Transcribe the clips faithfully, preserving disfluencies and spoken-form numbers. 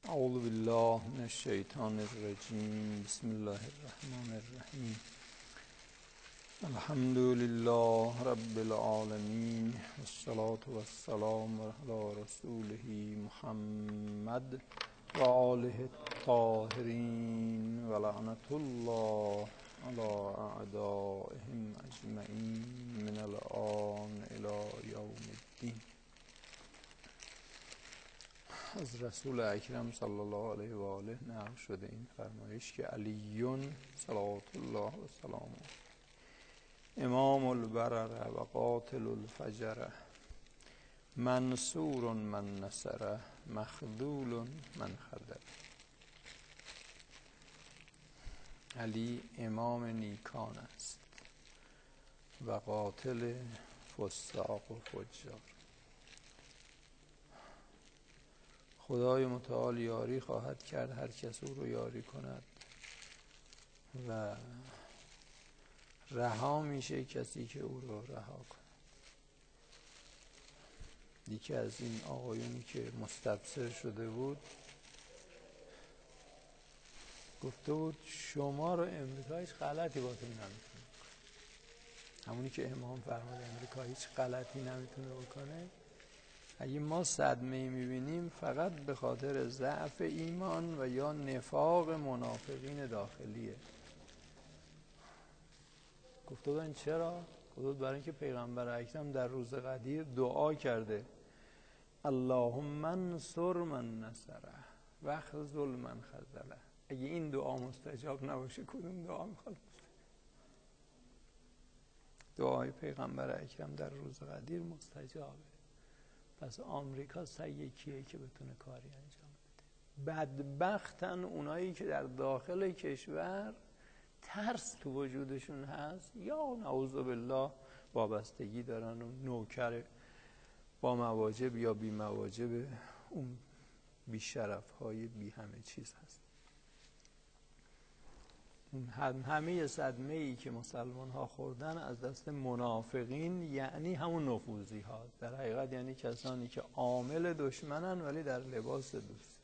اعوذ بالله من الشیطان الرجیم. بسم الله الرحمن الرحیم. الحمد لله رب العالمین والصلاة والسلام علی رسوله محمد و آله الطاهرین و لعنت الله علی اعدائهم اجمعین من الآن الی یوم الدین. از رسول اکرم صلی الله علیه و آله نقل شده این فرمایش که علیون صلوات الله و سلامه امام البرره و قاتل الفجره منصور من نصره مخذول من خذله. علی امام نیکان است و قاتل فساق و فجار. خدای متعال یاری خواهد کرد هر کس او رو یاری کند و رها میشه کسی که او رو رها کند. یکی از این آقایونی که مستبصر شده بود گفته بود شما رو امریکا هیچ غلطی باتون نمیتونه بکنه. همونی که امام فرمود امریکا هیچ غلطی نمیتونه بکنه. اگه ما صدمه میبینیم فقط به خاطر ضعف ایمان و یا نفاق منافقین داخلیه. گفته بودن چرا؟ گفته بود برای اینکه پیغمبر اکرم در روز قدیر دعا کرده اللهم انصر من نصره و خذل من خذله. اگه این دعا مستجاب نباشه کدوم دعا میخواد؟ دعای پیغمبر اکرم در روز قدیر مستجابه. پس آمریکا سعی کیه که بتونه کاری انجام بده؟ بدبختن اونایی که در داخل کشور ترس تو وجودشون هست یا نعوذ بالله وابستگی دارن و نوکر با مواجب یا بی مواجب اون بی شرف های بی همه چیز هست. هم همه صدمه ای که مسلمان ها خوردن از دست منافقین یعنی همون نفوذی ها، در حقیقت یعنی کسانی که عامل دشمنن ولی در لباس دوست.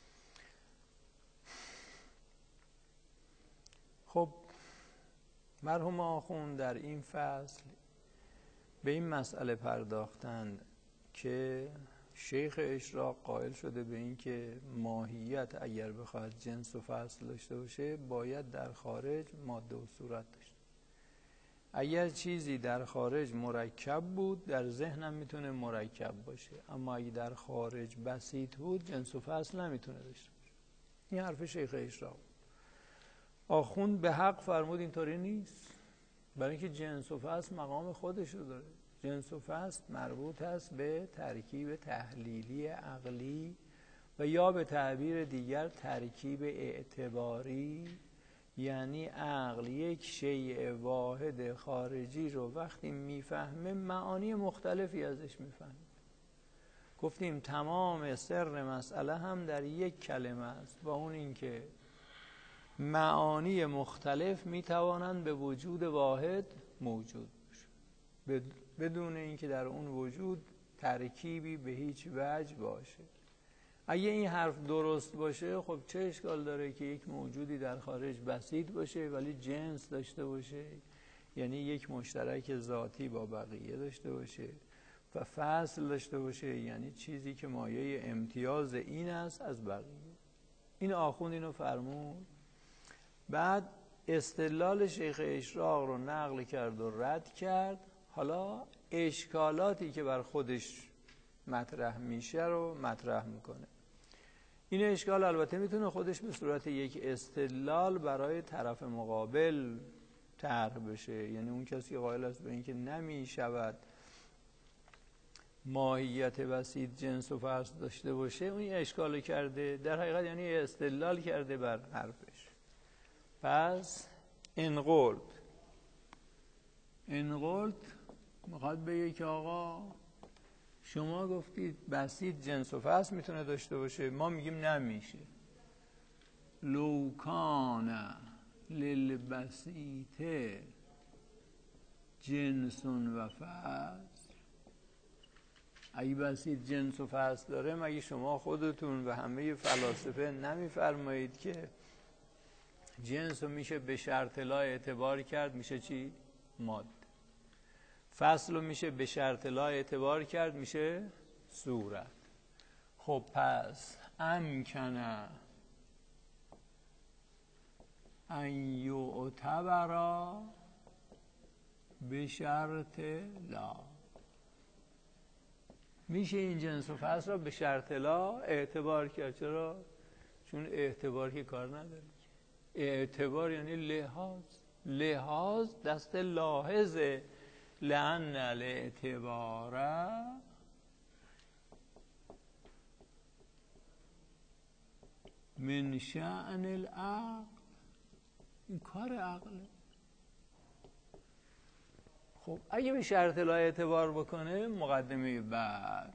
خب مرحوم آخوند در این فصل به این مسئله پرداختند که شیخ اشراق قائل شده به این که ماهیت اگر بخواد جنس و فصل داشته باشه باید در خارج ماده و صورت داشته. اگر چیزی در خارج مرکب بود در ذهنم میتونه مرکب باشه، اما اگه در خارج بسیط بود جنس و فصل نمیتونه داشته باشه. این حرف شیخ اشراق. آخوند به حق فرمود اینطوری نیست، برای اینکه جنس و فصل مقام خودش رو داره. جنس و فصل مربوط است به ترکیب تحلیلی عقلی و یا به تعبیر دیگر ترکیب اعتباری، یعنی عقل یک شیء واحد خارجی رو وقتی میفهمه معانی مختلفی ازش میفهمه. گفتیم تمام سر مسئله هم در یک کلمه است، با اون اینکه معانی مختلف میتوانند به وجود واحد موجود باشه بدون اینکه در اون وجود ترکیبی به هیچ وجه باشه. اگه این حرف درست باشه خب چه اشکال داره که یک موجودی در خارج بسیط باشه ولی جنس داشته باشه، یعنی یک مشترک ذاتی با بقیه داشته باشه و فصل داشته باشه، یعنی چیزی که مایه امتیاز این است از بقیه. این آخوند اینو فرمود. بعد استدلال شیخ اشراق رو نقل کرد و رد کرد. حالا اشکالاتی که بر خودش مطرح میشه رو مطرح میکنه. این اشکال البته میتونه خودش به صورت یک استدلال برای طرف مقابل طرح بشه، یعنی اون کسی که قائل است به اینکه نمیشود ماهیت بسیط جنس و فصل داشته باشه اون اشکال کرده، در حقیقت یعنی استدلال کرده بر حرفش. پس انقلت انقلت میخواد بگه که آقا شما گفتید بسیط جنس و فصل میتونه داشته باشه، ما میگیم نمیشه. لو کان للبسیط جنس و فصل اگه بسید جنس و فصل داره، مگه شما خودتون و همه فلاسفه نمیفرمایید که جنس رو میشه به شرط لا اعتبار کرد، میشه چی؟ ماده. فصل رو میشه به شرط لا اعتبار کرد، میشه صورت. خب پس امکنه ان یعتبرا به شرط لا، میشه این جنس و فصل را به شرط لا اعتبار کرد. چرا؟ چون اعتبار که کار نداره. اعتبار یعنی لحاظ، لحاظ دست لاحظه. لأن الاعتبار من شأن العقل، این کار عقله. خب اگه به شرط لا اعتبار بکنه، مقدمه بعد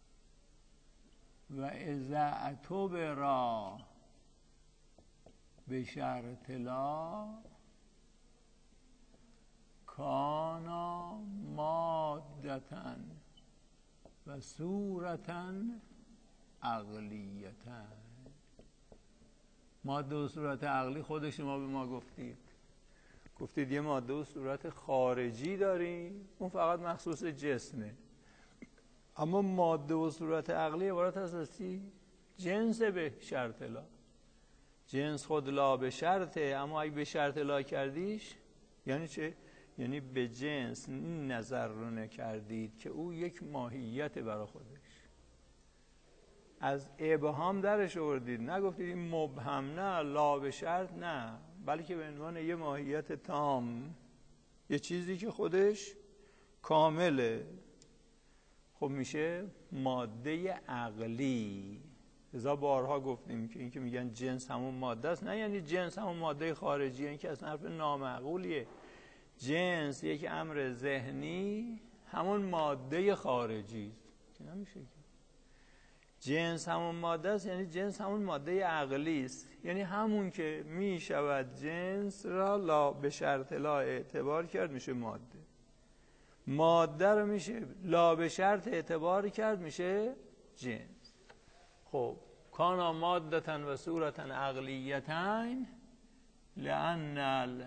و اذا اعتبر به شرط لا کانا مادتا و صورتا عقلیتا. ماده و صورت عقلی خود شما به ما گفتید گفتید یه ماده و صورت خارجی داریم، اون فقط مخصوص جسمه. اما ماده و صورت عقلی عبارت از چی؟ جنس به شرط لا. جنس خود لا به شرطه، اما اگه به شرط لا کردیش یعنی چه؟ یعنی به جنس این نظر رو نکردید که او یک ماهیت برای خودش، از ابهام درش آوردید، نگفتید این مبهم، نه لا به شرط، نه، بلکه به عنوان یه ماهیت تام، یه چیزی که خودش کامله. خب میشه ماده عقلی. لذا بارها گفتیم که این که میگن جنس همون ماده است، نه یعنی جنس همون ماده خارجیه، این که اصلا حرف نامعقولیه. جنس یک امر ذهنی همون ماده خارجی است که نمیشه که جنس همون ماده است، یعنی جنس همون ماده عقلی است، یعنی همون که میشود جنس را لا به شرط لا اعتبار کرد، میشه ماده. ماده رو میشه لا به شرط اعتبار کرد، میشه جنس. خب کانا مادتن و صورتن عقلیتین لأن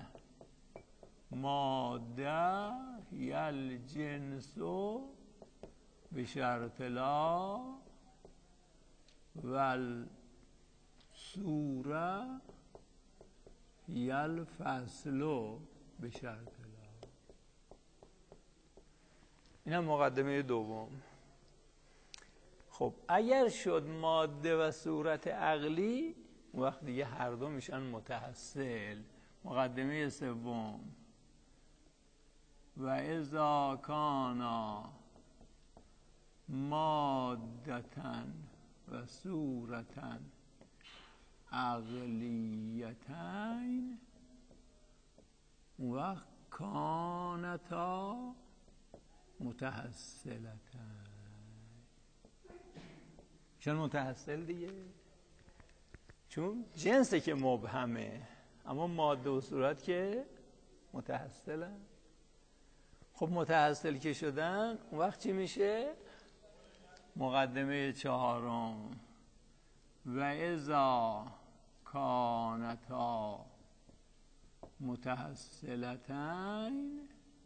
الماده هی الجنس به شرط لا و الصوره هی الفصل به شرط لا. این هم مقدمه دوم. خب اگر شد ماده و صورت عقلی، اون وقت دیگه هر دو میشن متحصل. مقدمه سوم و اذا کانا مادتن و صورتن عقلیتین، اون وقت کانتا متحصلتن. چون متحصل دیگه، چون جنسه که مبهمه، اما ماده و صورت که متحصلن. خب متحصل که شدن، اون وقت چی میشه؟ مقدمه چهارم و اذا کانتا متحصلتین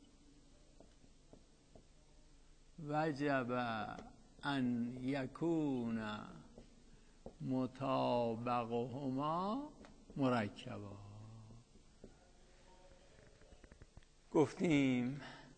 وجب ان یکون مطابقهما مرکبا. گفتیم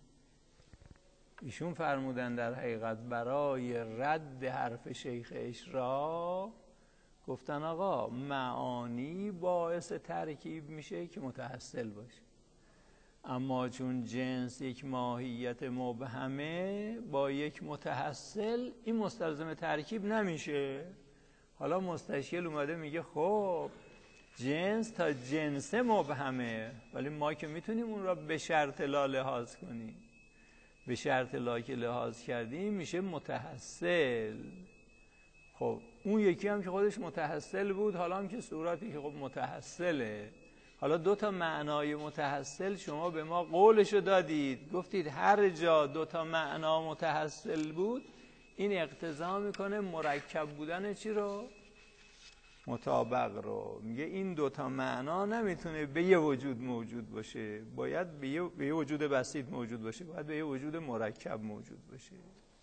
ایشون فرمودن در حقیقت برای رد حرف شیخ اشراق، گفتن آقا معانی باعث ترکیب میشه که متحصل باشه، اما چون جنس یک ماهیت مبهمه با یک متحصل، این مستلزم ترکیب نمیشه. حالا مستشکل اومده میگه خب جنس تا جنس مبهمه، ولی ما که میتونیم اون را به شرط لا لحاظ کنیم. به شرط لا که لحاظ کردیم میشه متحصل. خب اون یکی هم که خودش متحصل بود، حالا هم که صورتی که خب متحصله. حالا دو تا معنای متحصل شما به ما قولشو دادید، گفتید هر جا دو تا معنا متحصل بود این اقتضا میکنه مرکب بودن چی رو؟ مطابق رو. میگه این دوتا معنا نمیتونه به یه وجود موجود باشه، باید به یه, به یه وجود بسیط موجود باشه، باید به یه وجود مرکب موجود باشه.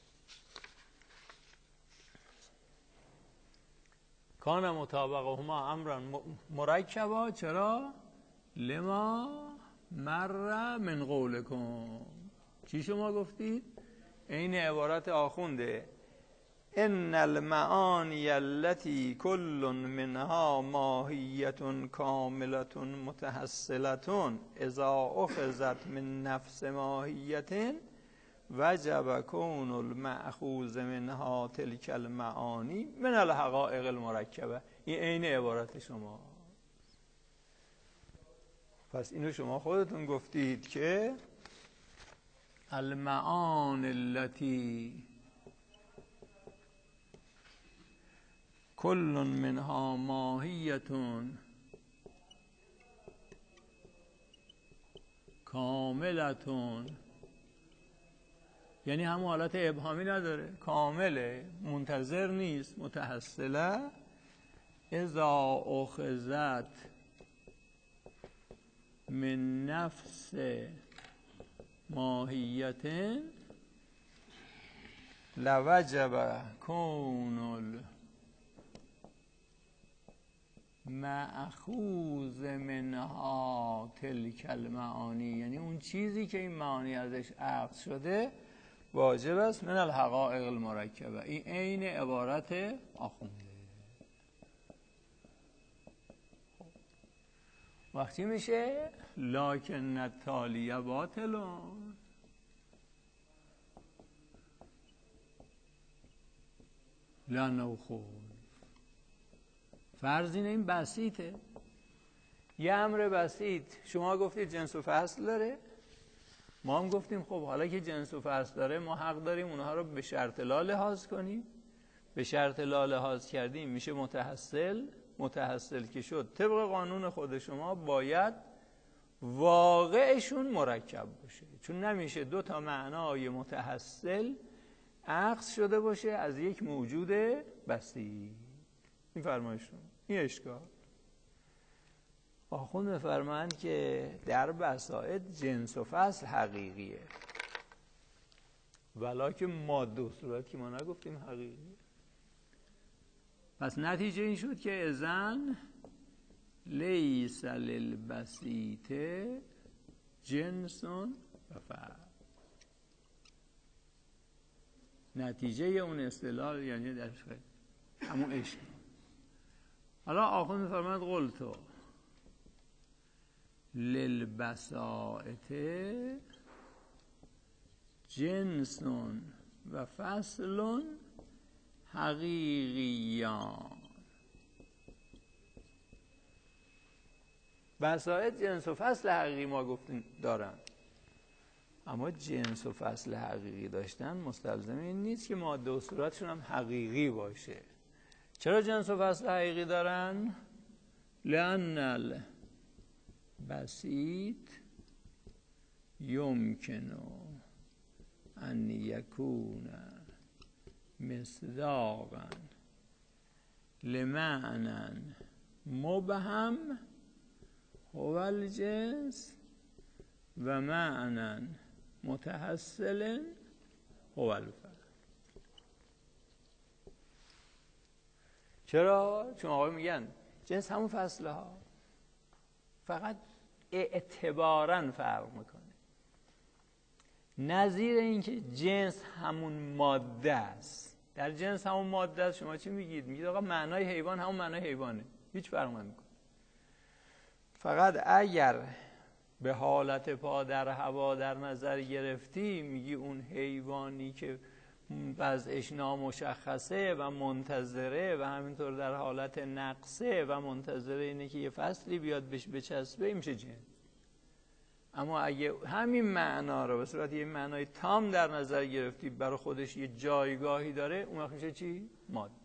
کان مطابقهما امرا مرکبا. چرا؟ لما مر من قولکم. چی شما گفتید؟ این عبارت آخونده ان المعانی التي كل منها ماهیة کاملة متحصلة اذا اخذت من نفس ماهیة وجب کون المأخوذ منها تلك المعانی من الحقائق المرکبه. این عین عبارت شما. پس اینو شما خودتون گفتید که المعانی التي کل منها ماهیة کاملة، یعنی همون حالت ابهامی نداره، کامله، منتظر نیست، متحصله. اذا اخذت من نفس ماهیت لوجب کون المأخوذ منها تلک المعانی، یعنی اون چیزی که این معانی ازش اخذ شده واجب است من الحقائق المرکبه. این عین عبارت آخونده. وقتی میشه لکن التالیه باطلون. لانه خود فرض اینه این بسیطه، یه امر بسیط. شما گفتید جنس و فصل داره، ما هم گفتیم خب حالا که جنس و فصل داره ما حق داریم اونها رو به شرط لا لحاظ کنیم. به شرط لا لحاظ کردیم میشه متحصل. متحصل که شد طبق قانون خود شما باید واقعشون مرکب باشه، چون نمیشه دو تا معنای متحصل اخذ شده باشه از یک موجود بسیط. این فرمایشون، این اشکال. آخوند می‌فرمایند که در بساط جنس و فصل حقیقیه، ولیکن ماده و صورت که ما نگفتیم حقیقیه. پس نتیجه این شد که اذن لیس للبسیط جنس و فصل. نتیجه اون اصطلاح یعنی در همون عشق. حالا آخوند می‌فرمایند قلتو للبساط جنس و فصل حقیقیان. بساط جنس و فصل حقیقی ما گفتیم دارن، اما جنس و فصل حقیقی داشتن مستلزم این نیست که ماده و صورتشون هم حقیقی باشه. چرا جنس و فصل حقیقی دارن؟ لأن البسیط یمکن ان یکون مصداقا لمعنى مبهم هو الجنس و معنى متحصل هو الفصل. چرا؟ چون آقای میگن جنس همون فصله ها، فقط اعتباراً فرق میکنه. نظیر این که جنس همون ماده است. در جنس همون ماده است شما چی میگید؟ میگید آقا معنای حیوان همون معنای حیوانه، هیچ فرق نمیکنه. فقط اگر به حالت پا در هوا در نظر گرفتی میگی اون حیوانی که وضعش نامشخصه و منتظره و همینطور در حالت نقصه و منتظره اینه که یه فصلی بیاد بهش بچسبه میشه جنس. اما اگه همین معنا رو به صورت یه معنای تام در نظر گرفتی برای خودش یه جایگاهی داره، اون وقت میشه چی؟ ماده.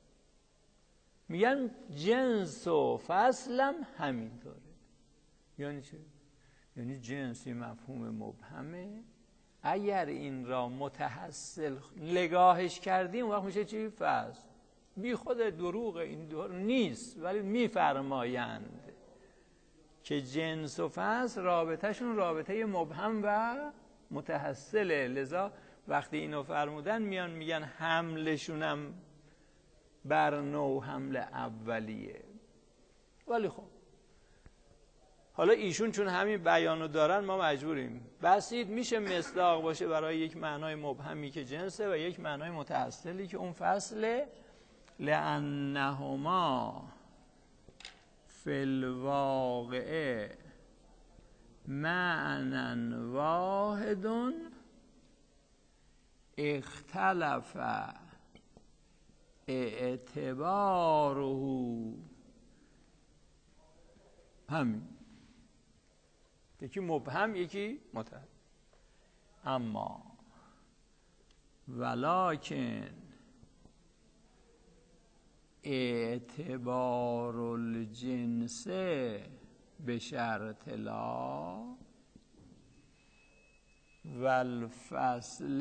میگن جنس و فصلم همینطوره. یعنی چه؟ یعنی جنس یه مفهوم مبهمه اگر این را متحصل نگاهش کردیم اون وقت میشه چی؟ فصل. بی خود دروغ این دور نیست، ولی میفرمایند که جنس و فصل رابطهشون رابطه مبهم و متحصله. لذا وقتی اینو فرمودن میان میگن حملشونم بر نوع حمل اولیه. ولی خب حالا ایشون چون همین بیانو دارن ما مجبوریم. بسیط میشه مصداق باشه برای یک معنای مبهمی که جنسه و یک معنای متحصلی که اون فصله. لأنهما فی الواقع معنی واحد اختلف اعتباره. همین، یکی مبهم یکی متحد. اما ولکن اعتبار الجنس به شرط لا والفصل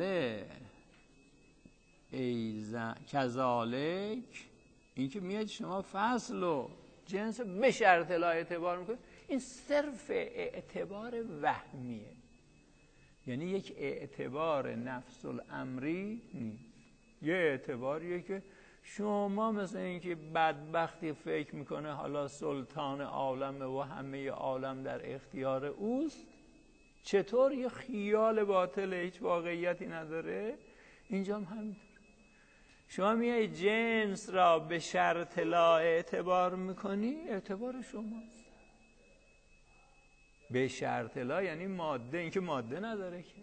ایزن کذالک. این که میاد شما فصل و جنس به شرط لا اعتبار میکنید، این صرف اعتبار وهمیه، یعنی یک اعتبار نفس الامری نیست. یه اعتباریه که شما مثل اینکه بدبختی فکر میکنه حالا سلطان عالم و همه عالم در اختیار اوست، چطور یه خیال باطل هیچ واقعیتی نداره، اینجا هم همینطور. شما میای جنس را به شرط لا اعتبار میکنی، اعتبار شماست. به شرط لا یعنی ماده، این که ماده نداره که.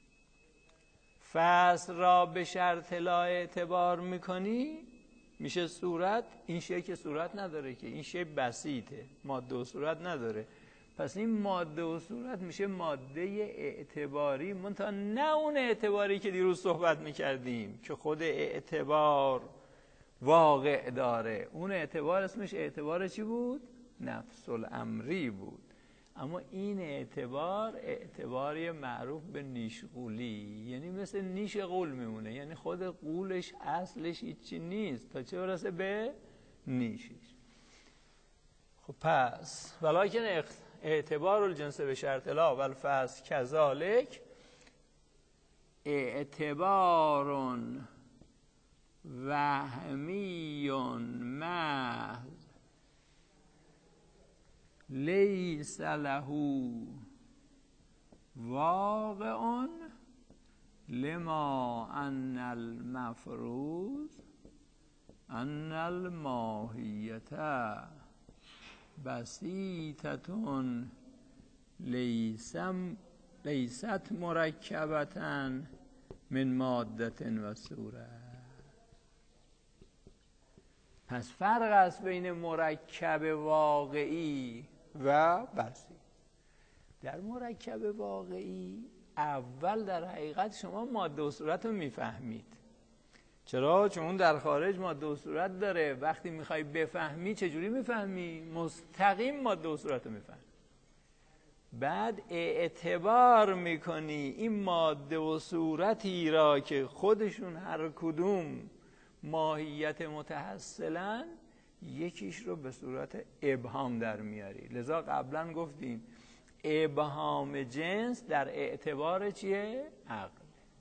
فصل را به شرط لا اعتبار میکنی میشه صورت، این شی که صورت نداره که، این شی بسیطه، ماده و صورت نداره. پس این ماده و صورت میشه ماده اعتباری، منتها نه اون اعتباری که دیروز صحبت میکردیم که خود اعتبار واقع داره. اون اعتبار اسمش اعتبار چی بود؟ نفس الامری بود. اما این اعتبار اعتباری معروف به نیش غولی، یعنی مثل نیش غول میمونه، یعنی خود غولش اصلش هیچی نیست تا چه برسه به نیشش. خب پس ولکن اعتبار الجنس به شرط لا والفصل کذالک اعتبار وهمی محض لیس له واقع لما ان المفروض ان الماهیت بسیطتون لیست مرکبتن من مادت و صورت. پس فرق است بین مرکب واقعی و بسیط. در مرکب واقعی اول در حقیقت شما ماده و صورت رو میفهمید. چرا؟ چون اون در خارج ماده و صورت داره. وقتی میخوای بفهمی چجوری میفهمی؟ مستقیم ماده و صورت رو میفهمی. بعد اعتبار میکنی این ماده و صورتی را که خودشون هر کدوم ماهیت متحصلن، یکیش رو به صورت ابهام در میاری. لذا قبلا گفتیم ابهام جنس در اعتبار چیه؟ عقل.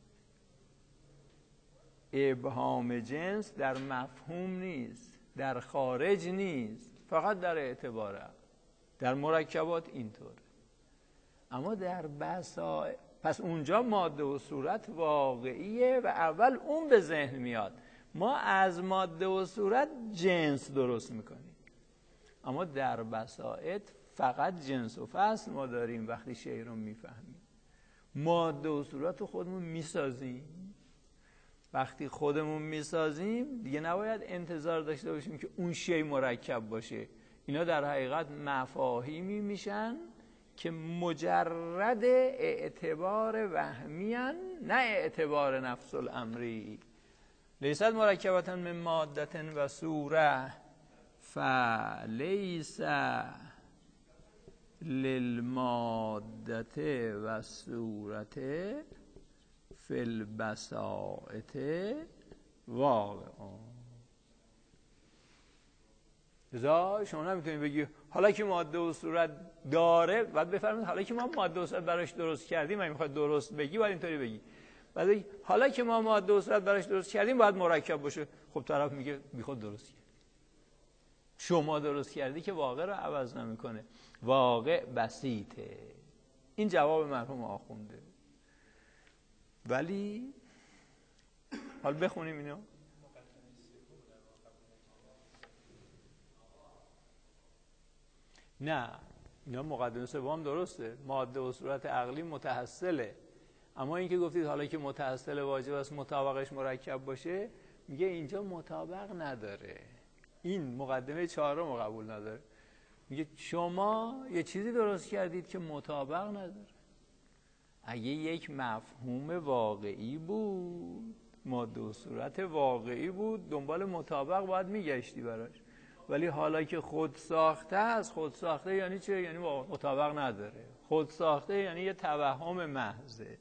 ابهام جنس در مفهوم نیست، در خارج نیست، فقط در اعتبار عقل. در مرکبات اینطور. اما در بساط، پس اونجا ماده و صورت واقعیه و اول اون به ذهن میاد. ما از ماده و صورت جنس درست میکنیم. اما در بساط فقط جنس و فصل ما داریم. وقتی شی رو میفهمیم ماده و صورت رو خودمون میسازیم. وقتی خودمون میسازیم دیگه نباید انتظار داشته باشیم که اون شی مرکب باشه. اینا در حقیقت مفاهیمی میشن که مجرد اعتبار وهمیان، نه اعتبار نفس الامری. لیست مرکبتن من مادتن و صوره فلیس للمادت و صورت فی البساطه واقع. لذا شما نمیتونید بگی حالا که ماده و صورت داره، بعد بفرمایید حالا که ما ماده و صورت براش درست کردیم، من میخواد درست بگی باید اینطوری بگی. بعد حالا که ما ماده و صورت براش درست کردیم باید مرکب باشه. خب طرف میگه بیخود درست کرد. شما درست کردی که واقع رو عوض نمیکنه. واقع بسیطه. این جواب مرحوم آخونده. ولی حالا بخونیم اینو. نه اینا مقدمه سوم درسته، ماده و صورت عقلی متحصله، اما اینکه گفتید حالا که متحصل واجب است مطابقش مرکب باشه، میگه اینجا مطابق نداره. این مقدمه چهارم رو قبول نداره. میگه شما یه چیزی درست کردید که مطابق نداره. اگه یک مفهوم واقعی بود، ماده و صورت واقعی بود، دنبال مطابق باید میگشتی براش. ولی حالا که خود ساخته است، خود ساخته یعنی چه؟ یعنی مطابق نداره. خود ساخته یعنی یه توهم محضه.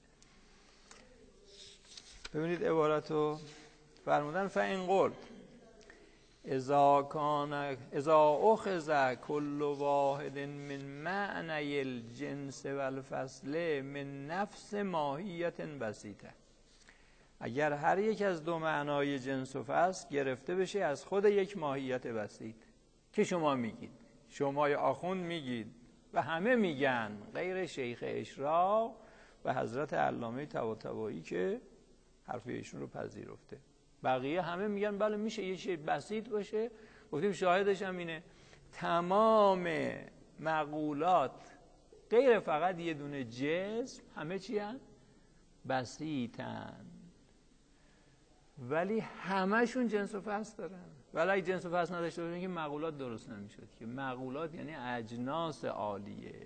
ببینید عبارتو فرمودن فإن قلت اذا کان اذا اخذ كل واحد من معنی الجنس والفصل من نفس ماهیت بسیطه. اگر هر یک از دو معنای جنس و فصل گرفته بشه از خود یک ماهیت بسیط که شما میگید، شما آخوند میگید و همه میگن غیر شیخ اشراق و حضرت علامه طباطبایی که حرف ایشون رو پذیرفته، بقیه همه میگن بله میشه یه چیز بسیط باشه. گفتیم شاهدش هم اینه تمام مقولات غیر فقط یه دونه جسم همه چی هن؟ بسیطن، ولی همه‌شون جنس و فصل دارن. ولی اگه جنس و فصل نداشته باشن که مقولات درست نمیشد. که مقولات یعنی اجناس عالیه.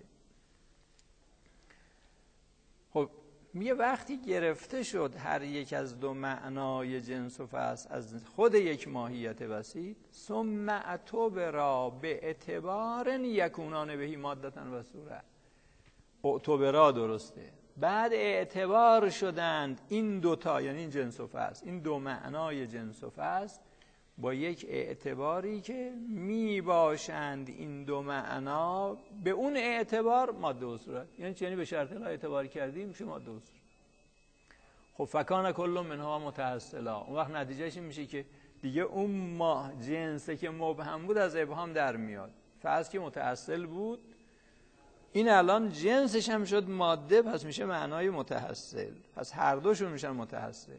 خب میگه وقتی گرفته شد هر یک از دو معنای جنس و فصل از خود یک ماهیت بسیط، ثم اعتبرا به اعتبار یکونان بهی مادتن و صورت. اعتبرا درسته، بعد اعتبار شدند این دوتا، یعنی این جنس و فصل، این دو معنای جنس و فصل با یک اعتباری که می باشند این دو معنا به اون اعتبار ماده و صورت. یعنی چی؟ یعنی به شرط لا اعتبار کردیم میشه ماده و صورت. خب فکان کل منها متحصلا، اون وقت نتیجهش این میشه که دیگه اون ما جنسه که مبهم بود از ابهام در میاد. فرض که متحصل بود، این الان جنسش هم شد ماده، پس میشه معنای متحصل، پس هر دوشون میشن متحصل.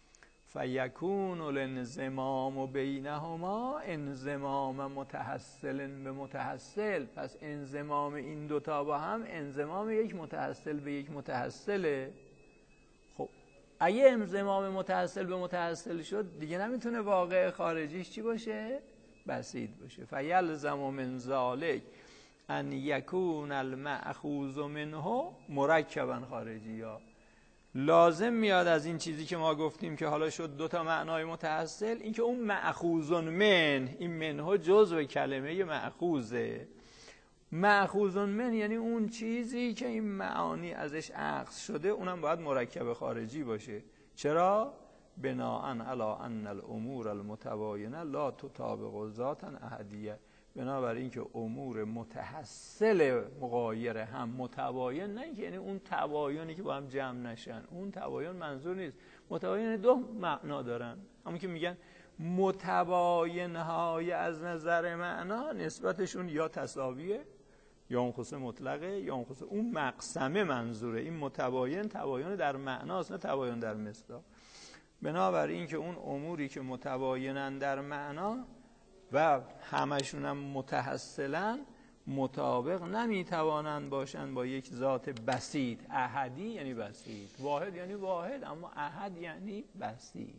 فیکون الانضمام بینهما انضمام متحصل به متحصل، پس انضمام این دوتا با هم انضمام یک متحصل به یک متحصله. خب اگه انضمام متحصل به متحصل شد دیگه نمیتونه واقع خارجیش چی باشه؟ بسیط باشه. فیلزم من ذالک ان یکون المأخوذ منه مرکبا خارجی. ها لازم میاد از این چیزی که ما گفتیم که حالا شد دو تا معنای متحصل، این که اون مأخوذ من، این منه جزء کلمه مأخوذه. مأخوذ من یعنی اون چیزی که این معانی ازش اخذ شده، اونم باید مرکب خارجی باشه. چرا؟ بناءً علی ان الامور المتباینه لا تطابق ذاتا احدیه. بنابراین این که امور متحصل مغایر هم متباین، نه اینکه یعنی اون تباینی که با هم جمع نشن، اون تباین منظور نیست. متباین دو معنا دارن، همون که میگن متباین های از نظر معنا نسبتشون یا تساویه یا انخص مطلقه یا انخص اون مقسمه منظوره. این متباین تباین در معناست نه تباین در مصداق. بنابراین که اون اموری که متباینن در معنا و همشون هم متحصلن مطابق نمیتوانند باشند با یک ذات بسیط. احدی یعنی بسیط، واحد یعنی واحد، اما احد یعنی بسیط.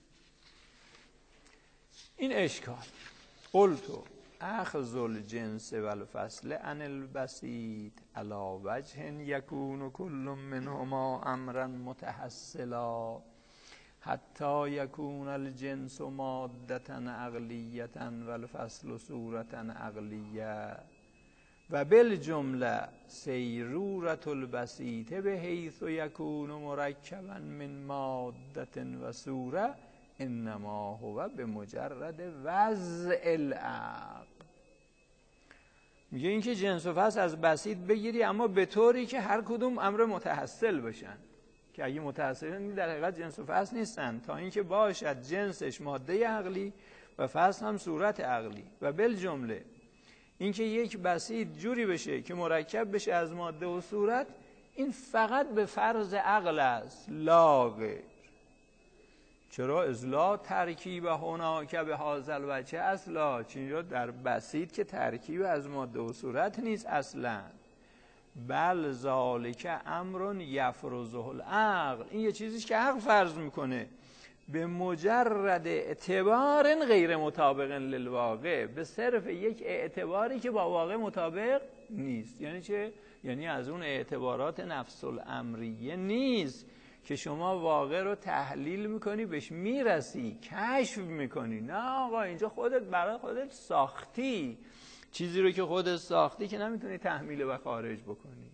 این اشکال. قلتو اخذ الجنس والفصل عن البسیط علی وجه یکون کل منهما امرا متحصلا حتی یکون الجنس مادة عقلیة والفصل صورة عقلیة و بالجمله سیرورة البسیط به حیث یکون مرکبا من ماده و صوره انما هو به مجرد وضع العقل. میگه این که جنس و فصل از بسیط بگیری اما به طوری که هر کدوم امر متحصل بشن، که اگه متحصل در حقیقت جنس و فصل نیستن، تا اینکه باشد جنسش ماده عقلی و فصل هم صورت عقلی. و بالجمله اینکه یک بسیط جوری بشه که مرکب بشه از ماده و صورت، این فقط به فرض عقل است لا غیر. چرا؟ از لا ترکیب هناک به هذا الوجه اصلا، چون در بسیط که ترکیب از ماده و صورت نیست اصلا. بل ذالک امر یفرضه العقل، این یه چیزیش که عقل فرض میکنه. به مجرد اعتبار غیر مطابق للواقع، به صرف یک اعتباری که با واقع مطابق نیست. یعنی چه؟ یعنی از اون اعتبارات نفس الامریه نیست که شما واقع رو تحلیل میکنی، بهش میرسی، کشف میکنی. نه آقا، اینجا خودت برای خودت ساختی چیزی رو که خودت ساختی که نمیتونی تحمیل و خارج بکنی.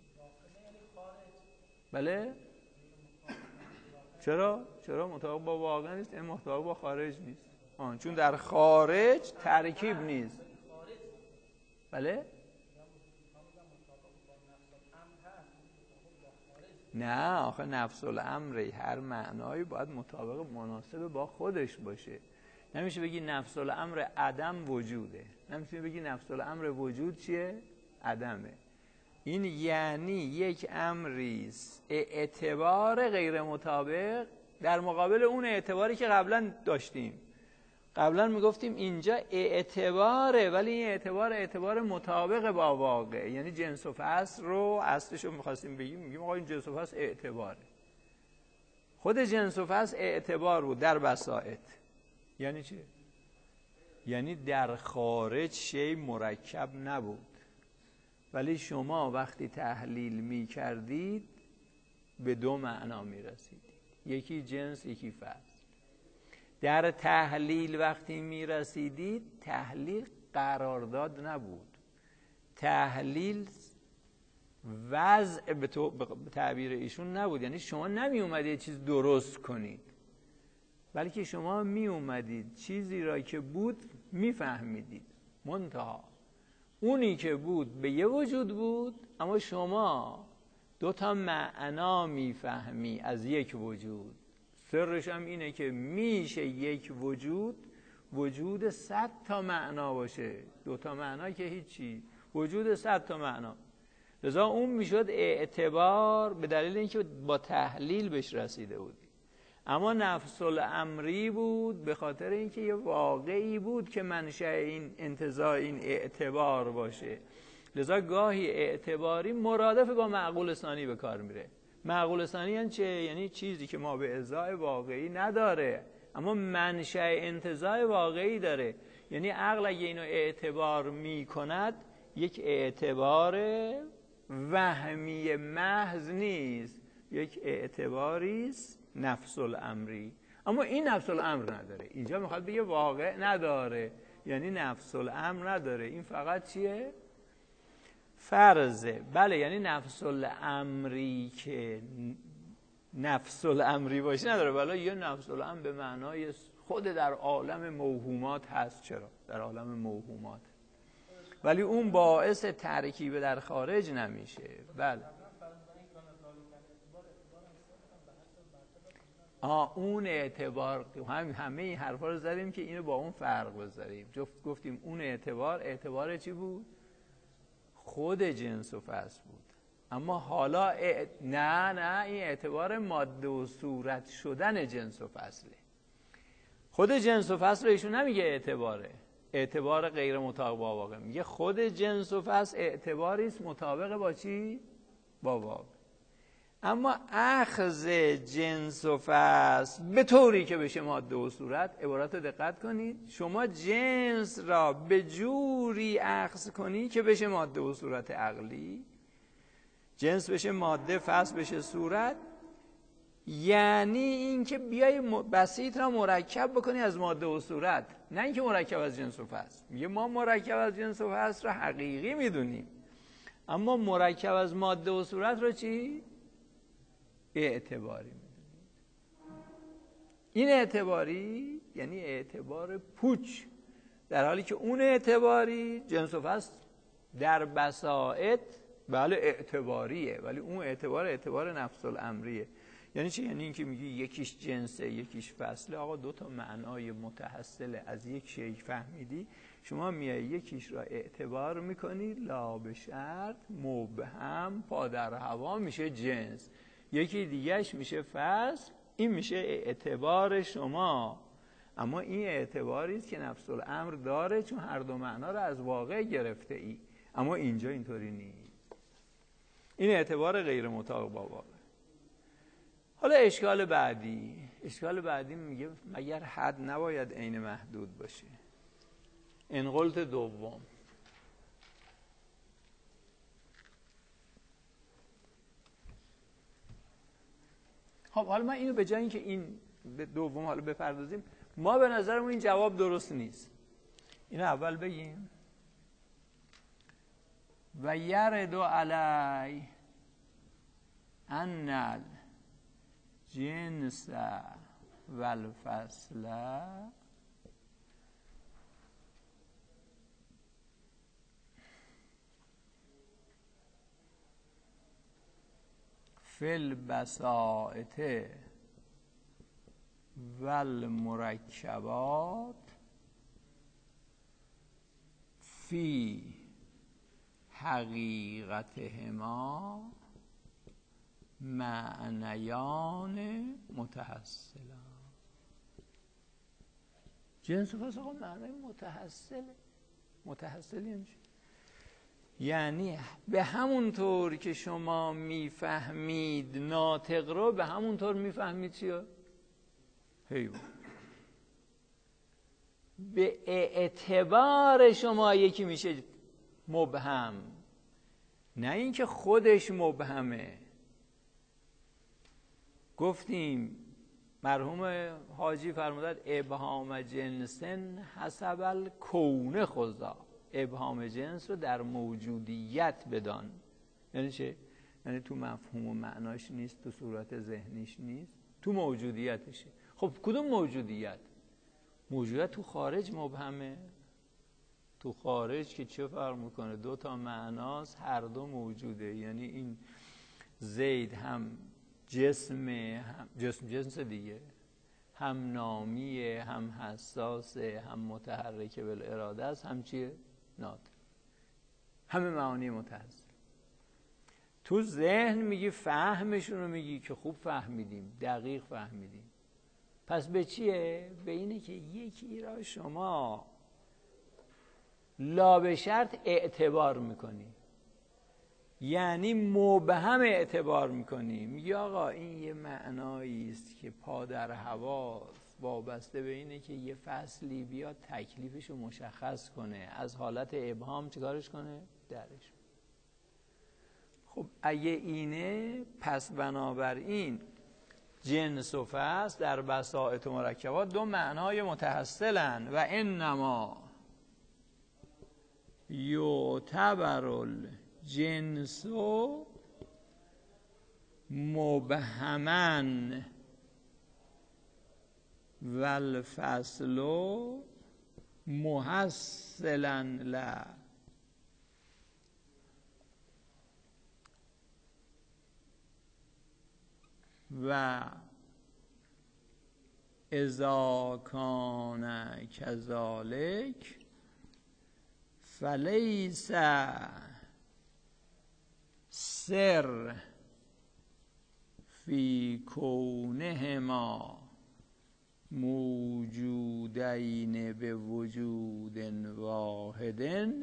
بله؟ چرا؟ چرا مطابق با واقع نیست؟ این مطابق با خارج نیست. آن چون در خارج ترکیب نیست. بله؟ نه آخه نفس الامر هر معنایی باید مطابق مناسب با خودش باشه. نمیشه بگی نفس الامر عدم وجوده، نمیشه بگی نفس الامر وجود چیه؟ عدمه. این یعنی یک امریست اعتبار غیر مطابق در مقابل اون اعتباری که قبلا داشتیم. قبلا میگفتیم اینجا اعتباره، ولی این اعتبار اعتبار مطابق با واقع. یعنی جنس و فصل رو اصلش رو میخواستیم بگیم، میگیم آقا این جنس و فصل اعتباره. خود جنس و فصل اعتبار بود در بساط. یعنی چه؟ یعنی در خارج شی مرکب نبود، ولی شما وقتی تحلیل می کردید به دو معنا می رسیدید، یکی جنس یکی فصل. در تحلیل وقتی می رسیدید تحلیل قرارداد نبود، تحلیل وضع به تعبیر ایشون نبود. یعنی شما نمی اومدید یه چیز درست کنید، بلکه شما می اومدید چیزی را که بود می فهمیدید. منتها اونی که بود به یه وجود بود، اما شما دو تا معنا میفهمی از یک وجود. سرش هم اینه که میشه یک وجود وجود صد تا معنا باشه. دو تا معنا که هیچی، وجود صد تا معنا. لذا اون میشد اعتبار به دلیل اینکه با تحلیل بهش رسیده بود. اما نفس الامری بود به خاطر اینکه یه واقعی بود که منشأ این انتزاع این اعتبار باشه. لذا گاهی اعتباری مرادف با معقول ثانی به کار میره. معقول ثانی یعنی چه؟ یعنی چیزی که ما به ازای واقعی نداره اما منشأ انتزاع واقعی داره. یعنی عقل اگه اینو اعتبار میکند یک اعتبار وهمی محض نیست، یک اعتباری است نفس الامری. اما این نفس الامر نداره. اینجا میخواد بگه واقع نداره، یعنی نفس الامر نداره. این فقط چیه؟ فرضه. بله، یعنی نفس الامری که نفس الامری باشه نداره، بله یه نفس الامر به معنای خود در عالم موهومات هست. چرا؟ در عالم موهومات، ولی اون باعث ترکیب در خارج نمیشه. بله آه اون اعتبار، هم همه این حرفا رو زدیم که اینو با اون فرق بذاریم. جفت گفتیم اون اعتبار اعتبار چی بود؟ خود جنس و فصل بود. اما حالا اع... نه نه این اعتبار ماده و صورت شدن جنس و فصله. خود جنس و فصل رو ایشون نمیگه اعتباره، اعتبار غیر مطابق با واقع. میگه خود جنس و فصل اعتباری است مطابق با چی؟ با واقع. اما اخذ جنس و فصل به طوری که بشه ماده و صورت، عبارت رو دقت کنید، شما جنس را به جوری اخذ کنی که بشه ماده و صورت عقلی، جنس بشه ماده، فصل بشه صورت، یعنی اینکه بیای بسیط را مرکب بکنی از ماده و صورت، نه اینکه مرکب از جنس و فصل. میگه ما مرکب از جنس و فصل را حقیقی میدونیم، اما مرکب از ماده و صورت را چی؟ اعتباری میدونیم. این اعتباری یعنی اعتبار پوچ، در حالی که اون اعتباری جنس و فصل در بساط بله اعتباریه، ولی اون اعتبار اعتبار نفس الامریه. یعنی چی؟ یعنی اینکه میگی یکیش جنسه یکیش فصله. آقا دو تا معنای متحصل از یک شیء فهمیدی، شما میای یکیش را اعتبار میکنی، لا به شرط مبهم پا در هوا میشه جنس، یکی دیگهش میشه فصل، این میشه اعتبار شما. اما این اعتباری است که نفس الامر داره، چون هر دو معنا رو از واقع گرفته ای. اما اینجا اینطوری نیست، این اعتبار غیر مطابق با واقع. حالا اشکال بعدی، اشکال بعدی میگه مگر حد نباید عین محدود باشه؟ انقلت دوم. خب حالا من اینو به جای اینکه این دوم حالا بپردازیم، ما به نظرمون این جواب درست نیست. اینو اول بگیم. و یردو علی ان الجنس والفصل فی البساط والمرکبات فی حقیقتهما معنیان متحصلان. جنس و فصل آقا معنی متحصله. متحصل یعنی چی؟ یعنی به همون طور که شما میفهمید ناطق رو، به همون طور میفهمید چیه؟ حیوان. به اعتبار شما یکی میشه مبهم، نه اینکه خودش مبهمه. گفتیم مرحوم حاجی فرمودند ابهام جنسن حسب الکون خضا، ابهام جنس رو در موجودیت بدان. یعنی چه؟ یعنی تو مفهوم و معناش نیست، تو صورت ذهنیش نیست، تو موجودیتشه. خب کدوم موجودیت؟ موجودیت تو خارج مبهمه. تو خارج که چه فرق میکنه؟ دو تا معناست، هر دو موجوده. یعنی این زید هم جسم، هم جسم جنس دیگه، هم نامیه، هم حساسه، هم متحرکه بالاراده است، هم چیه؟ ناطق. همه معانی متحصل. تو ذهن میگی فهمشون رو میگی که خوب فهمیدیم، دقیق فهمیدیم. پس به چیه؟ به اینه که یکی را شما لا به شرط اعتبار میکنی، یعنی مبهم اعتبار میکنی. میگی آقا این یه معنایی است که پا در هواست، وابسته به اینه که یه فصلی بیاد تکلیفش رو مشخص کنه، از حالت ابهام چیکارش کنه؟ درش. خب اگه اینه، پس بنابراین جنس و فصل در بساط و مرکبات دو معنای متحصلن. و انما یعتبر الجنس مبهما والفصل محصلا له. و اذا کان کذالک فلیس سر فی کونهما موجودین به وجود واحد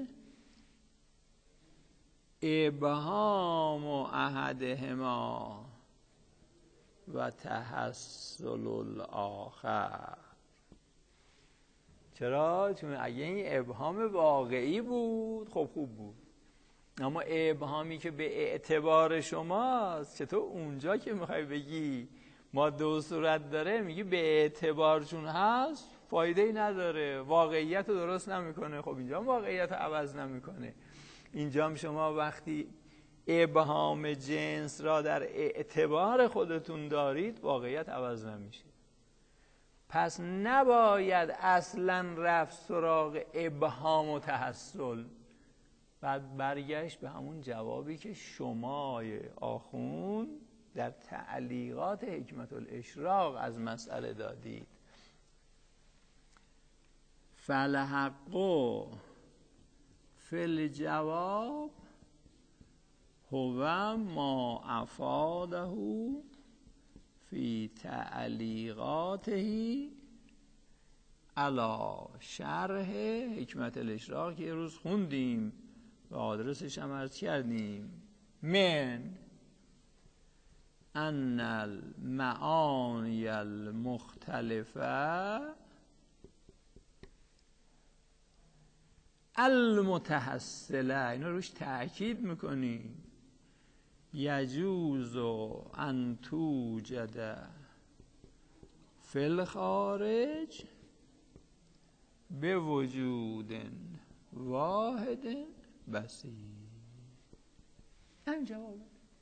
ابهام احدهما و تحصل الاخر. چرا؟ چون اگه این ابهام واقعی بود خب خوب بود، اما ابهامی که به اعتبار شماست، چطور اونجا که میخوای بگی ماده و صورت داره، میگی به اعتبار چون هست فایده ای نداره، واقعیت رو درست نمیکنه. خب اینجا هم واقعیت رو عوض نمیکنه. اینجا هم شما وقتی ابهام جنس را در اعتبار خودتون دارید واقعیت عوض نمیشه. پس نباید اصلا رفت سراغ ابهام و تحصل، بعد برگشت به همون جوابی که شمای آخوند در تعلیقات حکمت الاشراق از مسئله دادید. فالحق فی الجواب هو ما افاده فی تعلیقاته علی شرح حکمت الاشراق که یه روز خوندیم و آدرسش هم عرض کردیم. من ان المعانی المختلفه المتحصله، اینا روش تأکید میکنیم، یجوز ان توجد فی الخارج به وجود واحد بسیط. همین جواب.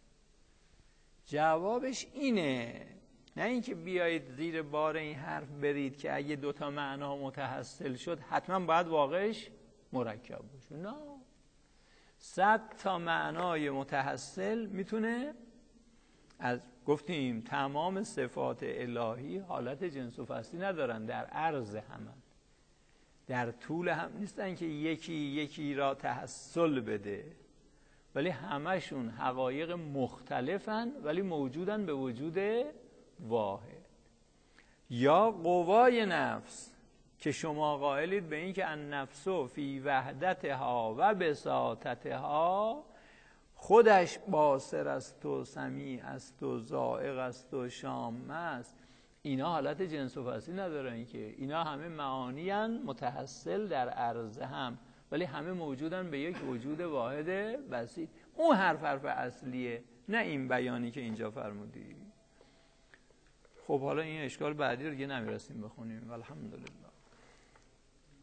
جوابش اینه، نه اینکه بیایید زیر بار این حرف برید که اگه دوتا معنا متحصل شد حتما باید واقعش مرکب باشه. نه، صد تا معنای متحصل میتونه از، گفتیم تمام صفات الهی حالت جنس و فصلی ندارن، در عرض همن، در طول هم نیستن که یکی یکی را تحصل بده، ولی همشون حقایق مختلفن ولی موجودن به وجود واحد. یا قوای نفس که شما قائلید به این که النفس فی وحدتها و بساطتها، خودش باصر است و سمیع است و ذائق است و شامه است، اینا حالت جنس و فصلی ندارن که، اینا همه معانی ان متحصل در عرض هم ولی همه موجودن به یک وجود واحد بسیط. اون حرف حرف اصلیه، نه این بیانی که اینجا فرمودی. خب حالا این اشکال بعدی رو دیگه نمیرسیم بخونیم. الحمدلله.